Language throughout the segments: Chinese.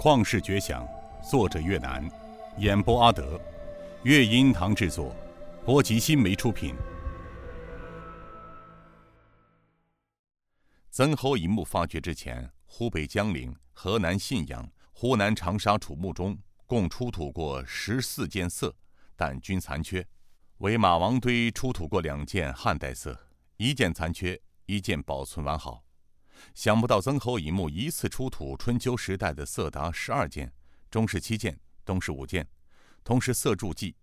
旷世绝响，作者岳南，演播阿德，乐音堂制作，国际新媒出品。曾侯乙墓发掘之前，湖北江陵、河南信阳、湖南长沙楚墓中共出土过14件色，但均残缺。为马王堆出土过2件汉代色，1件残缺，1件保存完好。想不到曾侯乙墓一次出土春秋时代的色达12件，中式7件，东式5件，同时色铸记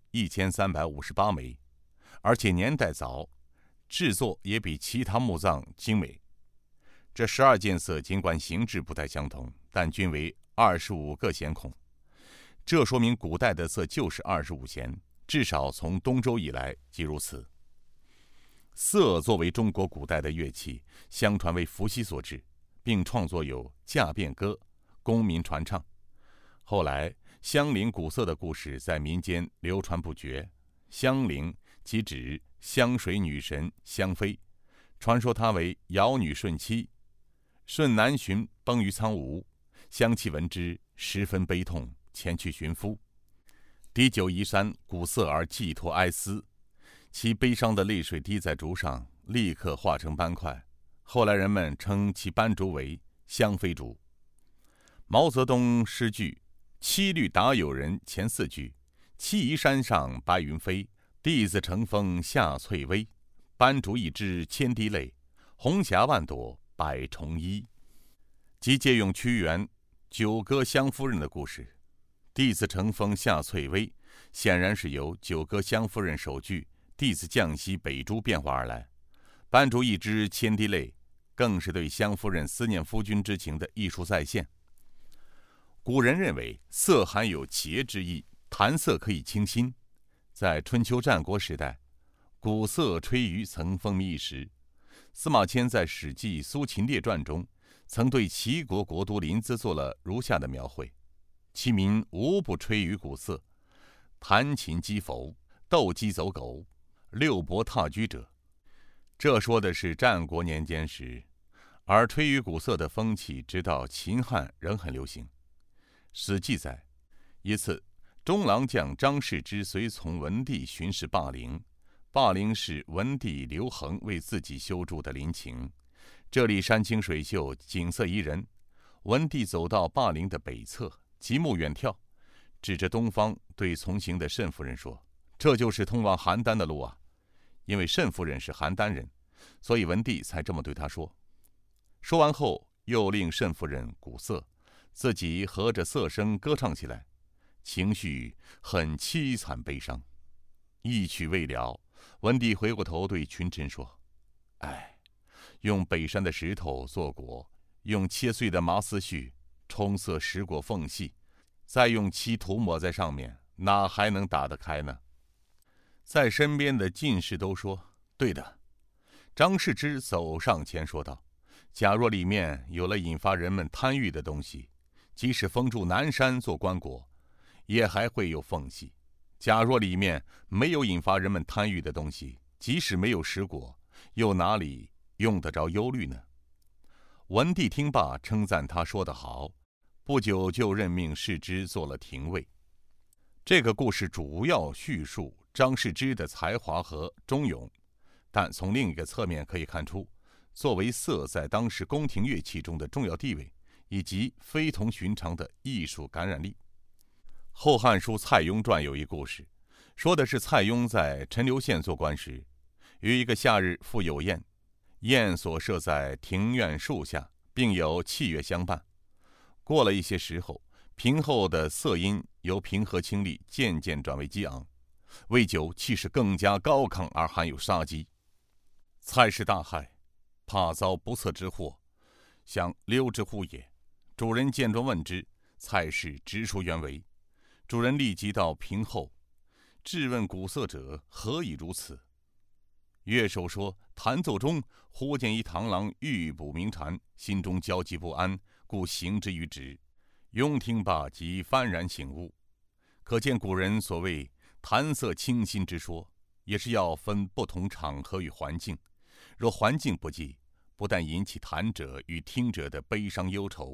1358枚，而且年代早，制作也比其他墓葬精美。这12件色尽管形制不太相同，但均为25个弦孔，这说明古代的色就是25弦，至少从东周以来即如此。瑟作为中国古代的乐器，相传为伏羲所制，并创作有《驾便歌》，供民传唱。后来，香菱鼓瑟的故事在民间流传不绝。香菱即指香水女神香妃，传说她为尧女舜妻，舜南巡崩于苍梧，香妻闻之，十分悲痛，前去寻夫。滴酒移山，鼓瑟而寄托哀思。其悲伤的泪水滴在竹上，立刻化成斑块。后来人们称其斑竹为香妃竹。毛泽东诗句七律答友人前4句：七移山上白云飞，地自成风下翠微，斑竹一枝千滴泪，红霞万朵百重衣。即借用屈原九歌香夫人的故事。地自成风下翠微显然是由九歌香夫人首句地自降西北诸变化而来，斑竹一枝千滴泪更是对香夫人思念夫君之情的艺术再现。古人认为瑟含有节之意，弹瑟可以清心。在春秋战国时代，鼓瑟吹竽曾风靡一时。司马迁在《史记·苏秦列传》中曾对齐国国都临淄做了如下的描绘：其民无不吹竽鼓瑟，弹琴击笏，斗鸡走狗，六伯踏车者。这说的是战国年间时，而吹竽鼓瑟的风气直到秦汉仍很流行。史记载，一次中郎将张世之随从文帝巡视霸陵，霸陵是文帝刘恒为自己修筑的陵寝，这里山清水秀，景色宜人。文帝走到霸陵的北侧，极目远眺，指着东方对从行的慎夫人说：这就是通往邯郸的路啊！因为慎夫人是邯郸人，所以文帝才这么对她说。说完后，又令慎夫人鼓瑟，自己合着瑟声歌唱起来，情绪很凄惨悲伤。一曲未了，文帝回过头对群臣说：哎，用北山的石头做果，用切碎的麻丝絮冲塞石果缝隙，再用漆涂抹在上面，哪还能打得开呢？在身边的进士都说：对的。张世之走上前说道：假若里面有了引发人们贪欲的东西，即使封住南山做棺椁，也还会有缝隙；假若里面没有引发人们贪欲的东西，即使没有石果，又哪里用得着忧虑呢？文帝听罢，称赞他说得好，不久就任命世之做了廷尉。这个故事主要叙述张世之的才华和忠勇，但从另一个侧面可以看出，作为瑟在当时宫廷乐器中的重要地位，以及非同寻常的艺术感染力。《后汉书·蔡邕传》有一故事，说的是蔡邕在陈留县做官时，于一个夏日赴有宴，宴所设在庭院树下，并有器乐相伴。过了一些时候，平后的瑟音由平和清丽渐渐转为激昂，为酒气势更加高亢而含有杀机。蔡氏大骇，怕遭不测之祸，想溜之乎也。主人见状问之，蔡氏直说原委。主人立即到平后，质问鼓瑟者何以如此。乐手说：弹奏中忽见一螳螂欲捕鸣蝉，心中焦急不安，故行之于职。雍听罢即幡然醒悟。可见古人所谓弹瑟清心之说，也是要分不同场合与环境。若环境不济，不但引起弹者与听者的悲伤忧愁，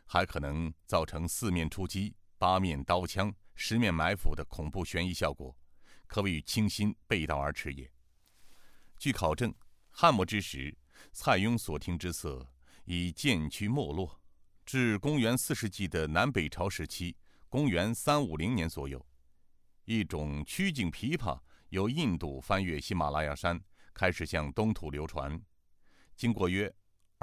还可能造成4面出击、8面刀枪、10面埋伏的恐怖悬疑效果，可谓与清新背道而驰也。据考证，汉末之时，蔡邕所听之色已渐趋没落，至公元4世纪的南北朝时期，公元350年左右，一种曲颈琵琶由印度翻越喜马拉雅山，开始向东土流传，经过约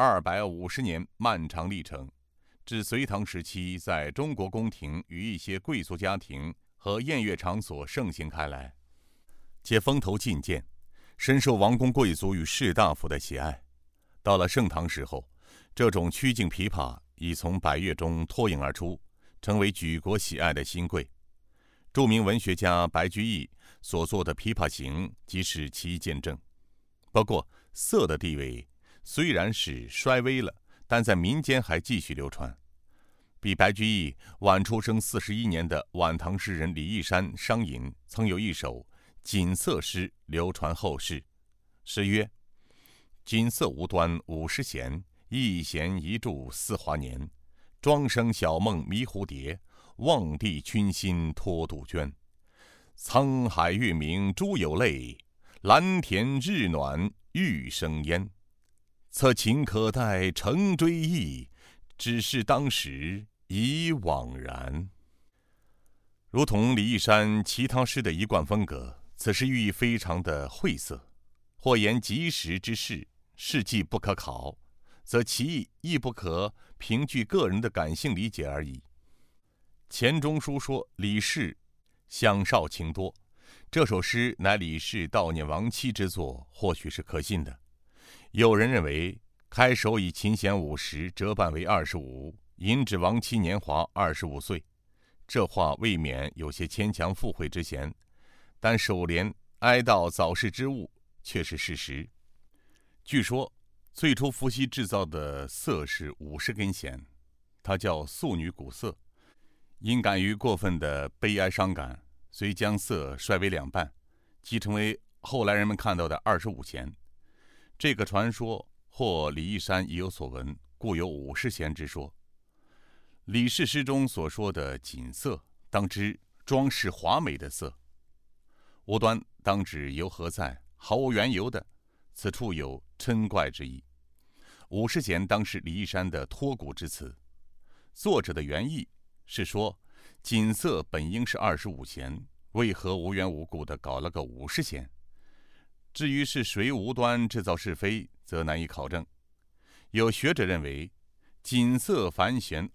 250年漫长历程，至隋唐时期在中国宫廷与一些贵族家庭和宴乐场所盛行开来，且风头劲健，深受王公贵族与士大夫的喜爱。到了盛唐时候，这种曲颈琵琶已从百乐中脱颖而出，成为举国喜爱的新贵。著名文学家白居易所作的《琵琶行》即是其见证。不过，瑟的地位虽然是衰微了，但在民间还继续流传。比白居易晚出生41年的晚唐诗人李义山商隐曾有一首锦瑟诗流传后世，诗曰：锦瑟无端50弦，一弦一柱思华年。庄生晓梦迷蝴蝶，望帝群心托杜鹃。沧海月明珠有泪，蓝田日暖玉生烟。策琴可待成追忆，只是当时已惘然。如同李义山其他诗的一贯风格，此诗寓意非常的晦涩，或言及时之事，事迹不可考，则其意亦不可凭据个人的感性理解而已。钱钟书说李氏享少情多，这首诗乃李氏悼念亡妻之作，或许是可信的。有人认为开首以琴弦50折半为25，引指亡妻年华25岁，这话未免有些牵强附会之嫌，但首联哀悼早逝之物却是事实。据说最初伏羲制造的瑟是50根弦，它叫素女鼓瑟，因感于过分的悲哀伤感，遂将瑟衰为2半，即成为后来人们看到的25弦。这个传说或李义山已有所闻，故有50弦之说。李氏诗中所说的锦瑟，当知装饰华美的瑟。无端当指由何在，毫无缘由的，此处有嗔怪之意。50弦当是李义山的托古之词，作者的原意是说锦瑟本应是25弦，为何无缘无故地搞了个50弦？至于是谁无端制造是非，则难以考证。有学者认为，锦瑟凡弦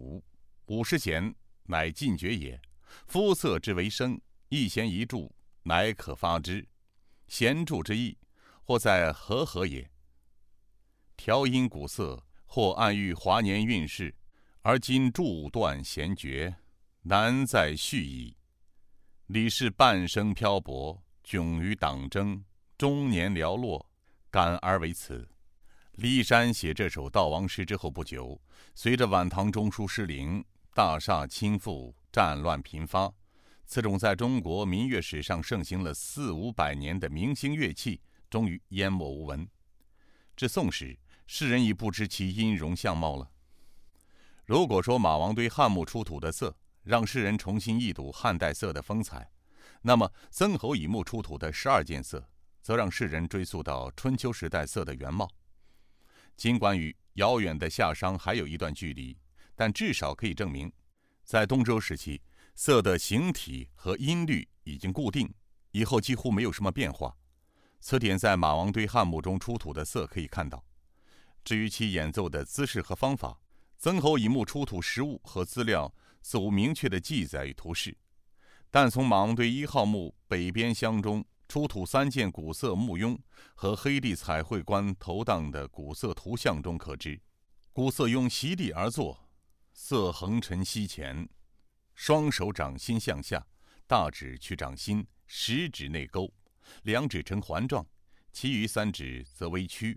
25，50弦乃禁绝也。夫瑟之为声，一弦一柱，乃可发之。弦柱之意，或在和也。调音鼓瑟，或暗喻华年运势，而今柱断弦绝，难再续矣。李氏半生漂泊，迥于党争，中年寥落，感而为此。李义山写这首悼亡诗之后不久，随着晚唐中枢失灵，大厦倾覆，战乱频发，此种在中国民乐史上盛行了400-500年的明星乐器，终于淹没无闻。至宋时，世人已不知其音容相貌了。如果说马王堆汉墓出土的瑟让世人重新一睹汉代瑟的风采，那么曾侯乙墓出土的12件瑟，则让世人追溯到春秋时代瑟的原貌。尽管与遥远的夏商还有一段距离，但至少可以证明，在东周时期，瑟的形体和音律已经固定，以后几乎没有什么变化。此点在马王堆汉墓中出土的瑟可以看到。至于其演奏的姿势和方法，曾侯乙墓出土实物和资料似无明确的记载与图示，但从马王堆1号墓北边箱中出土3件古瑟木俑和黑地彩绘官头档的古瑟图像中可知，古瑟俑席地而坐，瑟横陈膝前，双手掌心向下，大指去掌心，食指内勾，2指呈环状，其余3指则微曲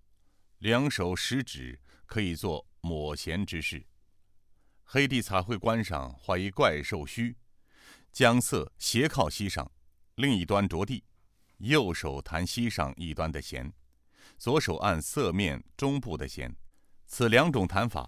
，2手食指可以做抹弦之势。黑地彩绘官上画一怪兽须，将瑟斜靠膝上，另一端着地，右手弹膝上一端的弦，左手按瑟面中部的弦。此2种弹法，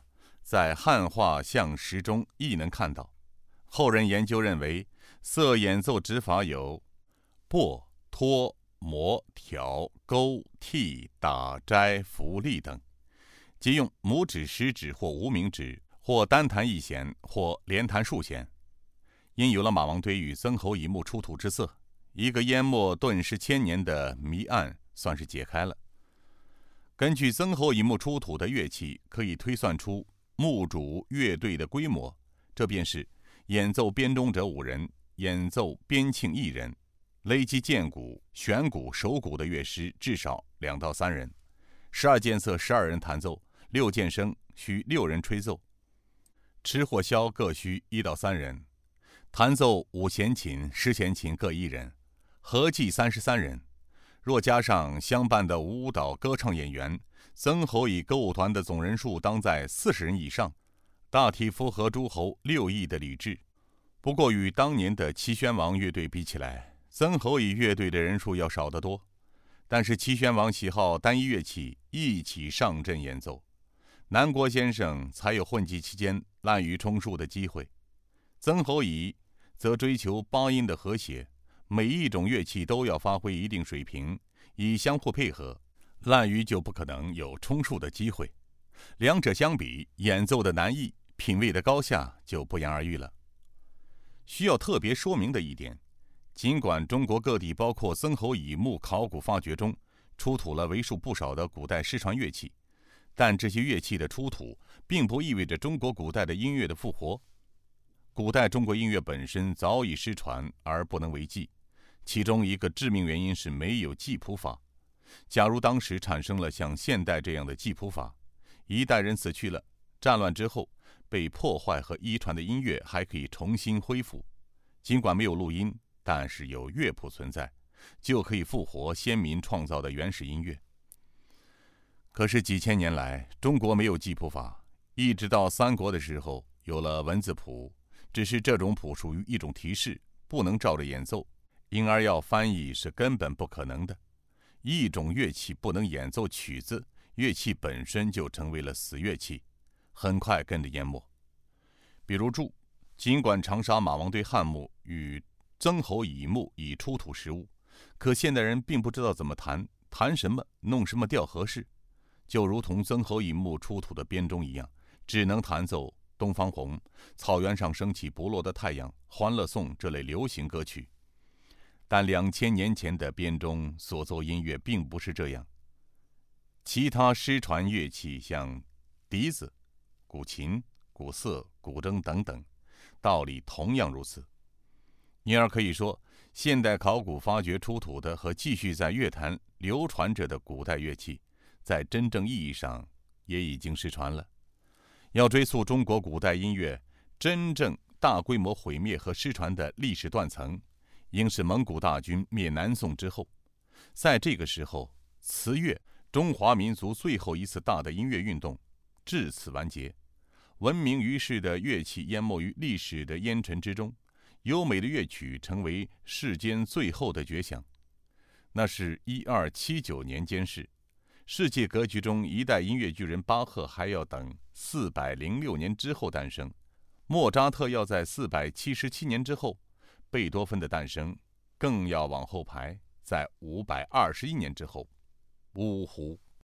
在汉画像石中亦能看到。后人研究认为，色演奏指法有拨、托、磨、挑、勾、剔、打、摘、拂、立等，即用拇指、食指或无名指，或单弹一弦，或连弹数弦。因有了马王堆与曾侯乙墓出土之色，一个淹没顿时千年的谜案算是解开了。根据曾侯乙墓出土的乐器，可以推算出墓主乐队的规模，这便是演奏编钟者5人，演奏边磬1人，累计剑鼓、弦鼓、手鼓的乐师至少2到3人，12件色12人弹奏，6件声需6人吹奏，持或箫各需1到3人，弹奏5弦琴、10弦琴各1人，合计33人。若加上相伴的舞蹈歌唱演员，曾侯乙歌舞团的总人数当在40人以上，大体符合诸侯6艺的礼制。不过与当年的齐宣王乐队比起来，曾侯乙乐队的人数要少得多。但是齐宣王喜好单一乐器一起上阵演奏，南国先生才有混迹期间滥竽充数的机会。曾侯乙则追求八音的和谐，每一种乐器都要发挥一定水平，以相互配合，滥竽就不可能有充数的机会。两者相比，演奏的难易、品味的高下就不言而喻了。需要特别说明的一点，尽管中国各地包括曾侯乙墓考古发掘中出土了为数不少的古代失传乐器，但这些乐器的出土并不意味着中国古代的音乐的复活。古代中国音乐本身早已失传而不能为继，其中一个致命原因是没有记谱法。假如当时产生了像现代这样的记谱法，一代人死去了，战乱之后被破坏和遗传的音乐还可以重新恢复，尽管没有录音，但是有乐谱存在，就可以复活先民创造的原始音乐。可是几千年来，中国没有记谱法，一直到三国的时候有了文字谱，只是这种谱属于一种提示，不能照着演奏，因而要翻译是根本不可能的。一种乐器不能演奏曲子，乐器本身就成为了死乐器，很快跟着淹没。比如柱，尽管长沙马王堆汉墓与曾侯乙墓已出土实物，可现代人并不知道怎么弹，弹什么弄什么调合适，就如同曾侯乙墓出土的编钟一样，只能弹奏东方红、草原上升起不落的太阳、欢乐颂这类流行歌曲。但2000年前的编钟所奏音乐并不是这样。其他失传乐器像笛子、古琴、古瑟、古筝等等，道理同样如此。因而可以说，现代考古发掘出土的和继续在乐坛流传着的古代乐器，在真正意义上也已经失传了。要追溯中国古代音乐真正大规模毁灭和失传的历史断层，应是蒙古大军灭南宋之后。在这个时候，词乐，中华民族最后一次大的音乐运动至此完结，闻名于世的乐器淹没于历史的烟尘之中，优美的乐曲成为世间最后的绝响。那是1279年间事，世界格局中一代音乐巨人巴赫还要等406年之后诞生，莫扎特要在477年之后，贝多芬的诞生更要往后排，在521年之后。呜呼！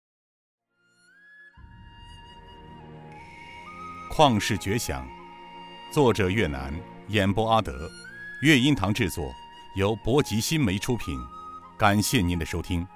旷世绝响，作者越南，演播阿德，乐音堂制作，由博吉新媒出品。感谢您的收听。